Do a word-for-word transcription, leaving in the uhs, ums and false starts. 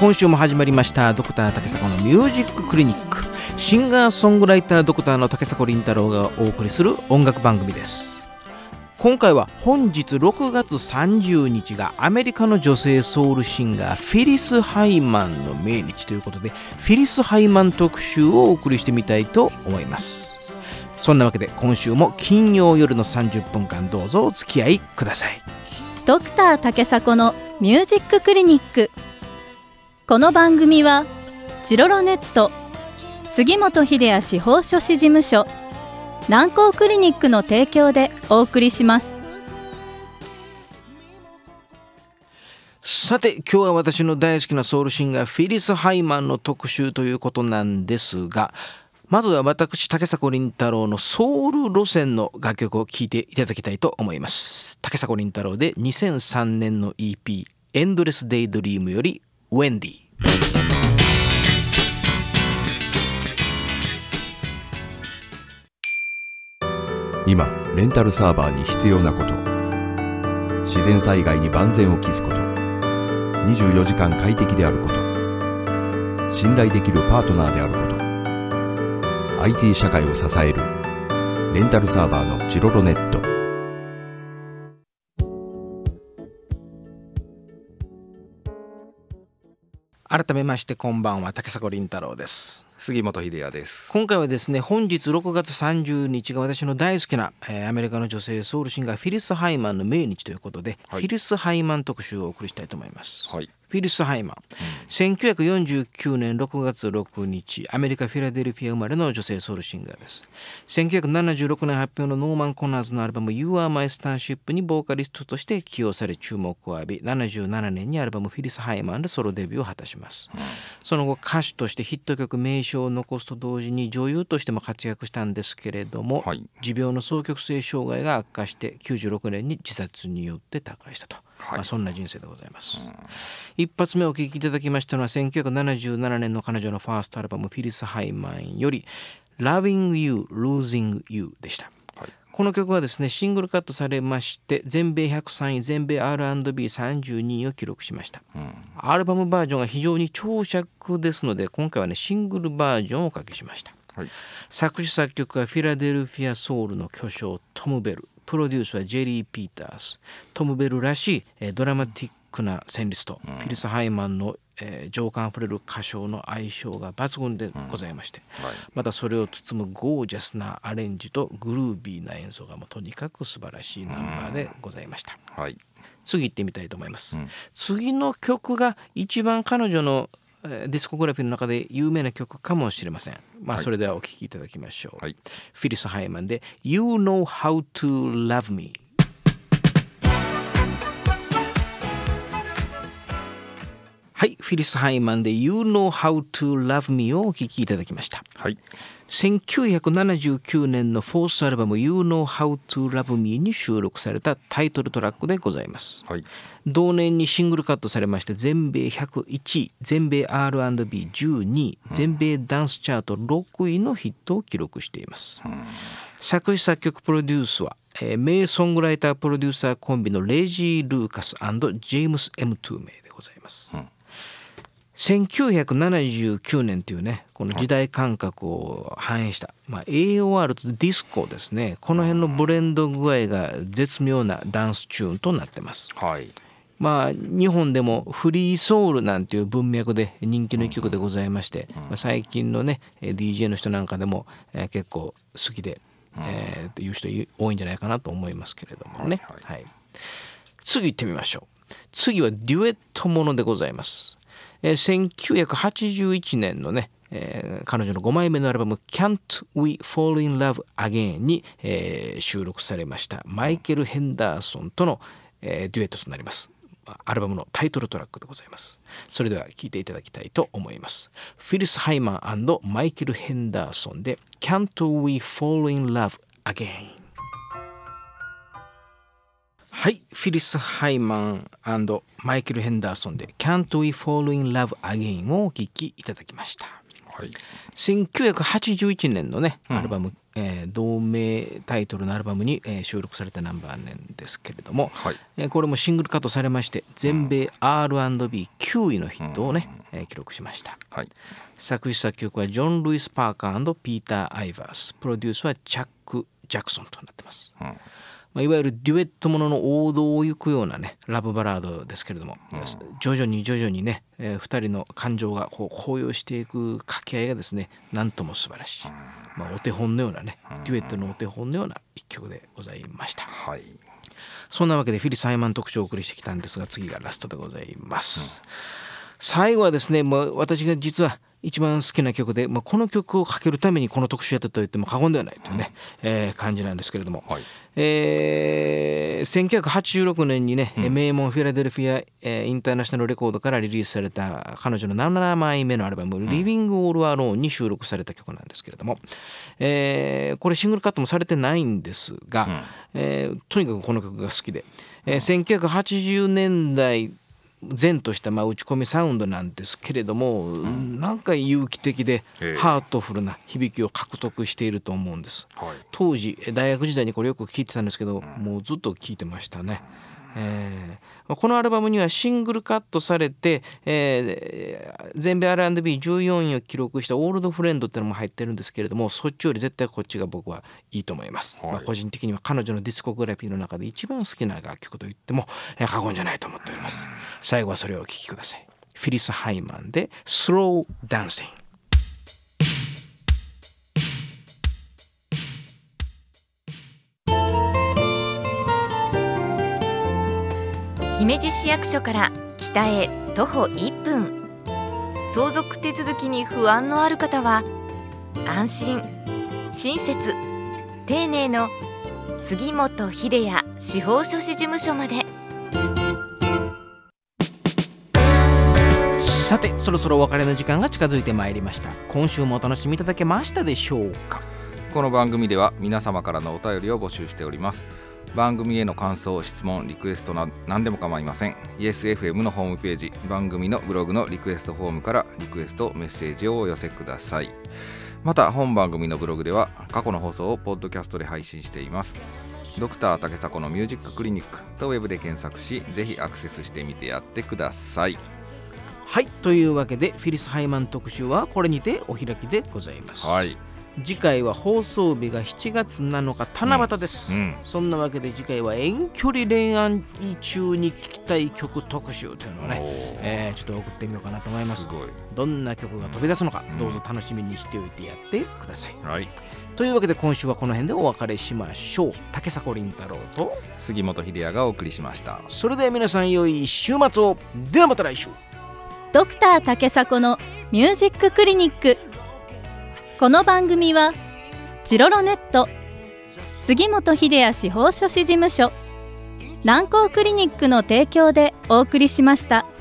今週も始まりましたドクター竹迫のミュージッククリニック。シンガーソングライタードクターの竹迫倫太郎がお送りする音楽番組です。今回は本日ろくがつさんじゅうにちがアメリカの女性ソウルシンガーフィリス・ハイマンの命日ということで、フィリス・ハイマン特集をお送りしてみたいと思います。そんなわけで今週も金曜夜のさんじゅっぷんかんどうぞお付き合いください。 ドクター竹迫のミュージッククリニック。この番組はチロロネット、杉本秀哉司法書士事務所、南光クリニックの提供でお送りします。 さて、今日は私の大好きなソウルシンガーフィリス・ハイマンの特集ということなんですが、まずは私竹迫倫太郎のソウル路線の楽曲を聴いていただきたいと思います。竹迫倫太郎でにせんさんねんの イーピー エンドレス・デイ・ドリームよりウェンディ。 今レンタルサーバーに必要なこと、自然災害に万全を期すこと、にじゅうよじかん快適であること、信頼できるパートナーであること、アイティー 社会を支えるレンタルサーバーのチロロネット。 改めましてこんばんは、竹迫倫太郎です。 杉本秀哉です。 今回はですね、本日ろくがつさんじゅうにちが私の大好きな、えー、アメリカの女性ソウルシンガーフィリス・ハイマンの命日ということで、はい、フィリス・ハイマン特集をお送りしたいと思います。はい、フィリス・ハイマン、うん、せんきゅうひゃくよんじゅうきゅうねんろくがつろくにちアメリカ・フィラデルフィア生まれの女性ソウルシンガーです。せんきゅうひゃくななじゅうろくねん発表のノーマン・コナーズのアルバム You Are My Starship にボーカリストとして起用され注目を浴び、ななじゅうななねんにアルバムフィリス・ハイマンでソロデビューを果たします。うん、その後歌手としてヒット曲名称を残すと同時に女優としても活躍したんですけれども、はい、持病の双極性障害が悪化してきゅうじゅうろくねんに自殺によって他界したと、はい、まあ、そんな人生でございます。うん、一発目お聴きいただきましたのはせんきゅうひゃくななじゅうななねんの彼女のファーストアルバムフィリス・ハイマンより Loving You, Losing You でした。はい、この曲はですね、シングルカットされまして全米ひゃくさんい、全米 アールアンドビーさんじゅうにいを記録しました。うん、アルバムバージョンが非常に長尺ですので、今回はねシングルバージョンをおかけしました。はい、作詞作曲はフィラデルフィアソウルの巨匠トム・ベル、プロデュースはジェリー・ピータース。トム・ベルらしいドラマティックな旋律と、うん、フィリス・ハイマンの、えー、情感あふれる歌唱の相性が抜群でございまして、うん、はい、またそれを包むゴージャスなアレンジとグルービーな演奏がもうとにかく素晴らしいナンバーでございました。うん、はい、次行ってみたいと思います。うん、次の曲が一番彼女のディスコグラフィーの中で有名な曲かもしれません。まあ、それではお聴きいただきましょう。はい、フィリス・ハイマンで You Know How to Love Me。はい、フィリス・ハイマンで You Know How to Love Me をお聴きいただきました。はい、せんきゅうひゃくななじゅうきゅうねんのフォースアルバム You Know How to Love Me に収録されたタイトルトラックでございます。はい、同年にシングルカットされまして全米ひゃくいちい、全米 アールアンドビーじゅうにい、全米ダンスチャートろくいのヒットを記録しています。うん、作詞作曲プロデュースは、えー、名ソングライタープロデューサーコンビのレジー・ルーカス&ジェームス・エム・トゥー名でございます。うん、せんきゅうひゃくななじゅうきゅうねんというね、この時代感覚を反映した、まあ、エーオーアール とディスコですね、この辺のブレンド具合が絶妙なダンスチューンとなってます。はい、まあ、日本でもフリーソウルなんていう文脈で人気の一曲でございまして、まあ、最近のね ディージェー の人なんかでも、えー、結構好きで、えー、っていう人多いんじゃないかなと思いますけれどもね。はいはい、次行ってみましょう。次はデュエットものでございます。せんきゅうひゃくはちじゅういちねんのね、えー、彼女のごまいめのアルバム Can't We Fall in Love Again に、えー、収録されましたマイケル・ヘンダーソンとの、えー、デュエットとなります。アルバムのタイトルトラックでございます。それでは聴いていただきたいと思います。フィリス・ハイマン&マイケル・ヘンダーソンで Can't We Fall in Love Again。はい、フィリス・ハイマン&マイケル・ヘンダーソンで Can't We Fall in Love Again をお聴きいただきました。はい、せんきゅうひゃくはちじゅういちねんのね、うん、アルバムえー、同名タイトルのアルバムに、えー、収録されたナンバーなんですけれども、はい、えー、これもシングルカットされまして全米 アールアンドビーきゅういのヒットをね、うん、えー、記録しました、はい、作詞作曲はジョン・ルイス・パーカー&ピーター・アイバース、プロデュースはチャック・ジャクソンとなってます、うん、まあ、いわゆるデュエットものの王道を行くようなねラブバラードですけれども、うん、徐々に徐々にね、えー、ふたりの感情がこう高揚していく掛け合いがですねなんとも素晴らしい、うん、まあ、お手本のようなね、うん、デュエットのお手本のような一曲でございました、はい、そんなわけでフィリス・ハイマン特集をお送りしてきたんですが、次がラストでございます、うん、最後はですね、もう私が実は一番好きな曲で、まあ、この曲をかけるためにこの特集やったと言っても過言ではないというね、うん、えー、感じなんですけれども、はい、えー、せんきゅうひゃくはちじゅうろくねんにね、うん、名門フィラデルフィア、えー、インターナショナルレコードからリリースされた彼女のななまいめのアルバム、うん、リビングオールアローンに収録された曲なんですけれども、えー、これシングルカットもされてないんですが、うん、えー、とにかくこの曲が好きで、えー、せんきゅうひゃくはちじゅうねんだい前としたまあ打ち込みサウンドなんですけれども、うん、なんか有機的でハートフルな響きを獲得していると思うんです、はい、当時大学時代にこれよく聴いてたんですけど、うん、もうずっと聴いてましたね、えー、このアルバムにはシングルカットされて、えー、全米 アールアンドビーじゅうよんいを記録したオールドフレンドってのも入ってるんですけれども、そっちより絶対こっちが僕はいいと思います、はい、まあ、個人的には彼女のディスコグラフィーの中で一番好きな楽曲と言っても過言じゃないと思っております。最後はそれをお聴きください。フィリス・ハイマンで Slow Dancing。 姫路市役所から北へ徒歩いっぷん、相続手続きに不安のある方は安心、親切、丁寧の杉本秀哉司法書士事務所まで。 さて、そろそろお別れの時間が近づいてまいりました。今週もお楽しみいただけましたでしょうか。 この番組では皆様からのお便りを募集しております。番組への感想、質問、リクエストな何でも構いません。 イエスエフエム のホームページ、番組のブログのリクエストフォームからリクエストメッセージをお寄せください。また本番組のブログでは過去の放送をポッドキャストで配信しています。ドクター竹迫のミュージッククリニックとウェブで検索し、ぜひアクセスしてみてやってください。 はい、というわけでフィリス・ハイマン特集はこれにてお開きでございます。はい、次回は放送日がしちがつなのか七夕です、うんうん、そんなわけで次回は遠距離恋愛中に聴きたい曲特集というのをね、えー、ちょっと送ってみようかなと思います。すごい。どんな曲が飛び出すのか、うん、どうぞ楽しみにしておいてやってください、はい、というわけで今週はこの辺でお別れしましょう。竹迫倫太郎と杉本秀哉がお送りしました。 それでは皆さん良い週末を。ではまた来週。 ドクター竹迫のミュージッククリニック。この番組はチロロネット、杉本秀哉司法書士事務所、南光クリニックの提供でお送りしました。